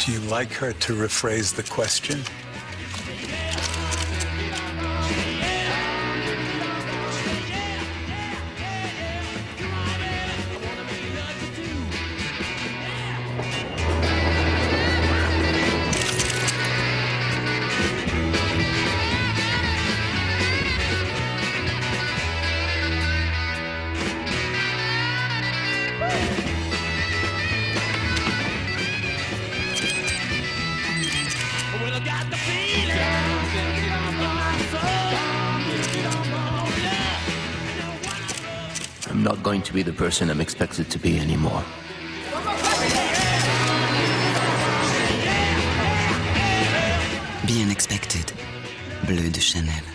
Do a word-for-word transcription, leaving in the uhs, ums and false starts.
Would you like her to rephrase the question? I'm not going to be the person I'm expected to be anymore. Be Unexpected, Bleu de Chanel.